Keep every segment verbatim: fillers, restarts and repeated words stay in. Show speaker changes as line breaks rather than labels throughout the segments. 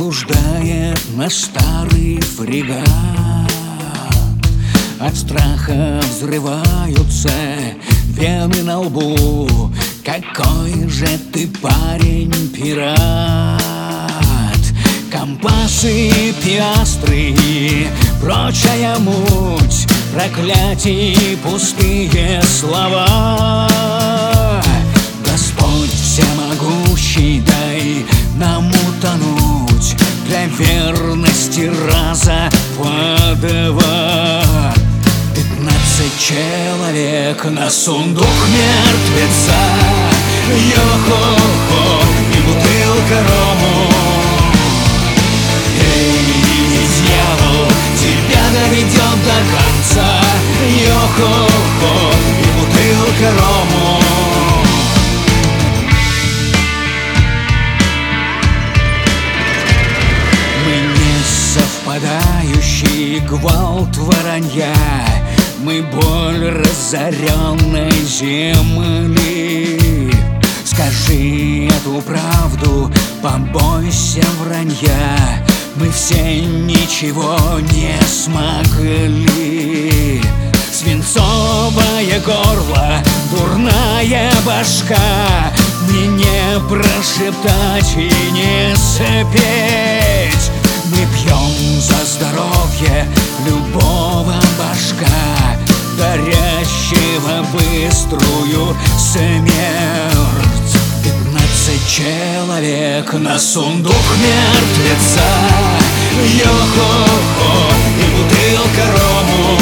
осуждает наш старый фрегат. От страха взрываются вены на лбу. Какой же ты парень, пират! Компасы, пиастры, прочая муть, проклятий, пустые слова. Господь всемогущий, дай нам утонуть для верности раза по два. Пятнадцать человек на сундук мертвеца, йо-хо-хо, и бутылка рому. Эй, дьявол, тебя доведем до конца, йо-хо-хо, и бутылка рому. Совпадающий гвалт воронья, мы боль разоренной земли. Скажи эту правду, побойся вранья, мы все ничего не смогли. Свинцовое горло, дурная башка, мне не прошептать и не спеть. Мы пьем за здоровье любого башка, дарящего быструю смерть. Пятнадцать человек на сундук мертвеца, йо-хо-хо, и бутылка рому.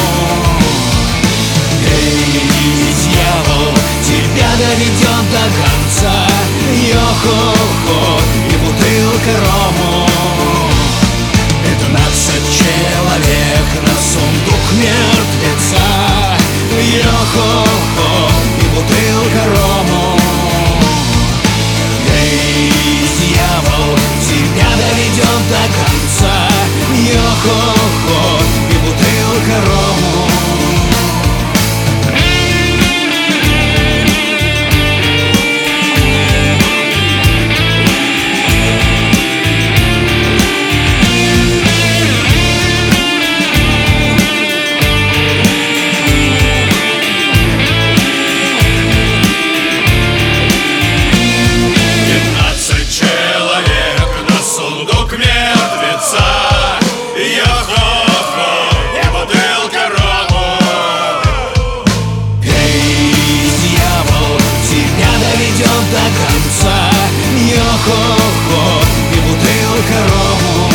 Эй, дьявол, тебя доведем до конца, йо-хо-хо, и бутылка рому. Пятнадцать человек на сундук мертвеца, йо-хо-хо, и бутылка рому. Эй, дьявол, тебя доведем до конца, йо-хо-хо, и бутылка рому. До конца, йо-хо-хо, и бутылка рому.